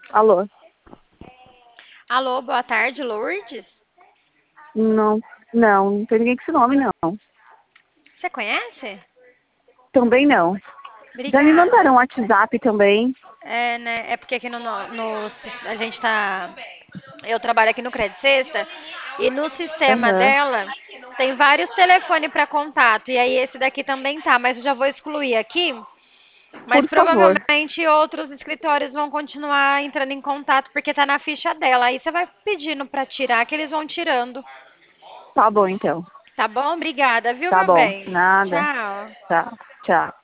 Alô? Alô, boa tarde, Lourdes? Não, não tem ninguém com esse nome, não. Você conhece? Também não. Já me Obrigada. mandaram um WhatsApp também. É, né? É porque aqui a gente tá. Eu trabalho aqui no Credit Sexta e no sistema Aham. dela tem vários telefones para contato. E aí esse daqui também tá, mas eu já vou excluir aqui. Mas Por favor. provavelmente outros escritórios vão continuar entrando em contato porque tá na ficha dela. Aí você vai pedindo para tirar que eles vão tirando. Tá bom, então. Tá bom? Obrigada, viu, Tá meu bom. bem? Nada. Tchau. Tá. Tchau.